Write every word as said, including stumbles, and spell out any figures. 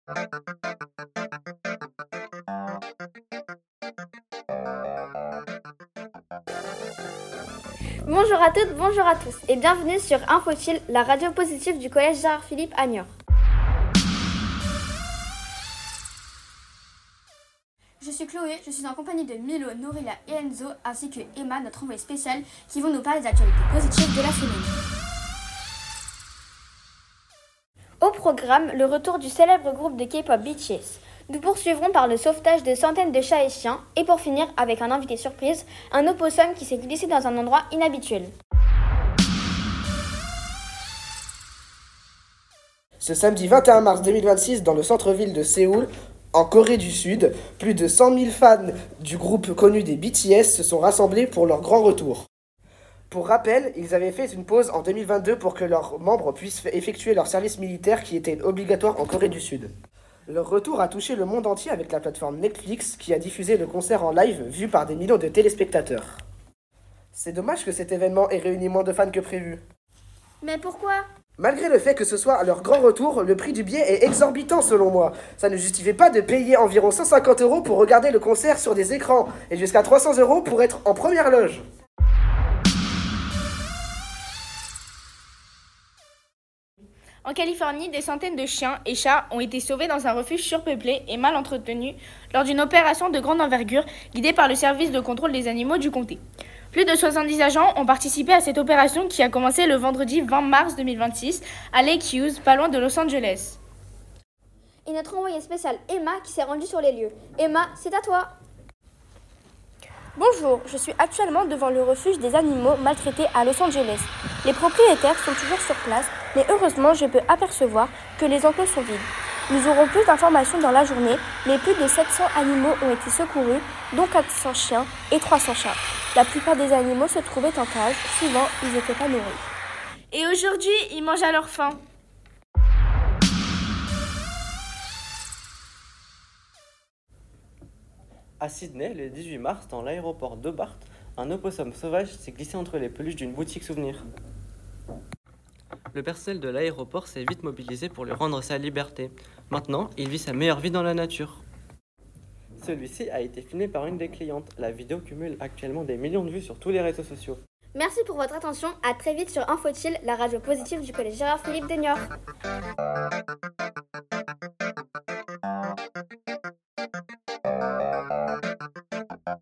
Bonjour à toutes, bonjour à tous et bienvenue sur Infotile, la radio positive du collège Gérard Philippe à Niort. Je suis Chloé, je suis en compagnie de Milo, Norilla et Enzo ainsi que Emma, notre envoyée spéciale, qui vont nous parler des actualités positives de la semaine. Au programme, le retour du célèbre groupe de K-pop B T S. Nous poursuivrons par le sauvetage de centaines de chats et chiens et pour finir avec un invité surprise, un opossum qui s'est glissé dans un endroit inhabituel. Ce samedi vingt et un mars deux mille vingt-six, dans le centre-ville de Séoul, en Corée du Sud, plus de cent mille fans du groupe connu des B T S se sont rassemblés pour leur grand retour. Pour rappel, ils avaient fait une pause en deux mille vingt-deux pour que leurs membres puissent effectuer leur service militaire qui était obligatoire en Corée du Sud. Leur retour a touché le monde entier avec la plateforme Netflix qui a diffusé le concert en live vu par des millions de téléspectateurs. C'est dommage que cet événement ait réuni moins de fans que prévu. Mais pourquoi ? Malgré le fait que ce soit leur grand retour, le prix du billet est exorbitant selon moi. Ça ne justifiait pas de payer environ cent cinquante euros pour regarder le concert sur des écrans et jusqu'à trois cents euros pour être en première loge. En Californie, des centaines de chiens et chats ont été sauvés dans un refuge surpeuplé et mal entretenu lors d'une opération de grande envergure guidée par le service de contrôle des animaux du comté. Plus de soixante-dix agents ont participé à cette opération qui a commencé le vendredi vingt mars deux mille vingt-six à Lake Hughes, pas loin de Los Angeles. Et notre envoyée spéciale Emma qui s'est rendue sur les lieux. Emma, c'est à toi. Bonjour, je suis actuellement devant le refuge des animaux maltraités à Los Angeles. Les propriétaires sont toujours sur place, mais heureusement je peux apercevoir que les enclos sont vides. Nous aurons plus d'informations dans la journée, mais plus de sept cents animaux ont été secourus, dont quatre cents chiens et trois cents chats. La plupart des animaux se trouvaient en cage, souvent ils n'étaient pas nourris. Et aujourd'hui, ils mangent à leur faim. À Sydney, le dix-huit mars, dans l'aéroport d'Hobart, un opossum sauvage s'est glissé entre les peluches d'une boutique souvenir. Le personnel de l'aéroport s'est vite mobilisé pour lui rendre sa liberté. Maintenant, il vit sa meilleure vie dans la nature. Celui-ci a été filmé par une des clientes. La vidéo cumule actuellement des millions de vues sur tous les réseaux sociaux. Merci pour votre attention, à très vite sur Infotile, la radio positive du collège Gérard Philippe de Niort.